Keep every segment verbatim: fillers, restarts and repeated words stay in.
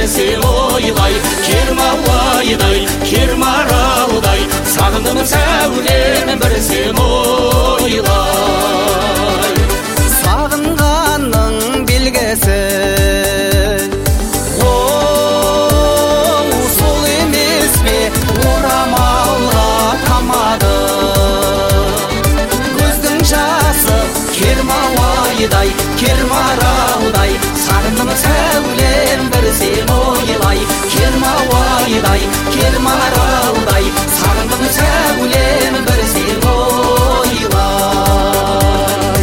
сен ойлай, Кермалайдай, Кермаралдай, сағындым сәулем бір сен ойлай. Сағынғанның белгісі оу, сол емес пе орамалға тамады. Көздің жасы Кермалайдай, Кермаралдай, сағындым сәулем бір сен ойлай, Кермалайдай, Кермаралдай, сағындым сәулем бір сен ойлай.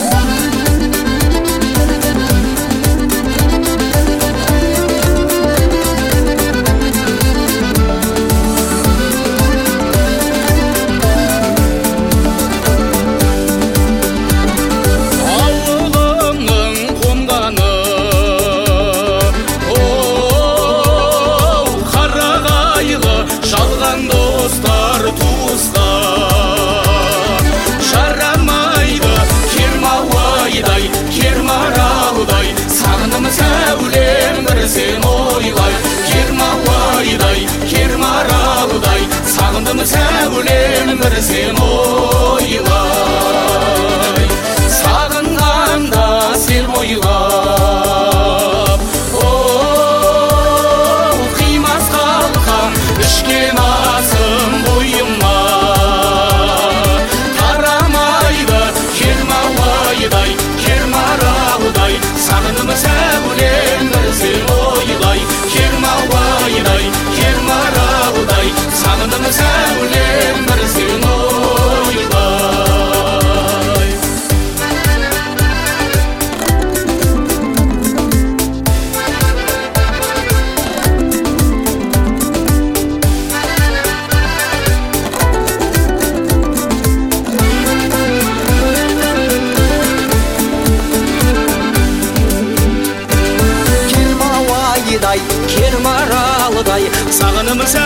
Сәулем бір сен ойлай, Кермалайдай, Кермаралдай, сағындым сәулем бір сен ойлай. Сағынғанда сен ойлап, оу, қимас қалқам ішкен асым бойыма. Тарамайды Кермалайдай, Кермаралдай, сағындым сәулем бір сен ойлай, Кермалайдай, Кермаралдай, сағындым сәулем бір сен ойлай. Кермаралдай, сағыным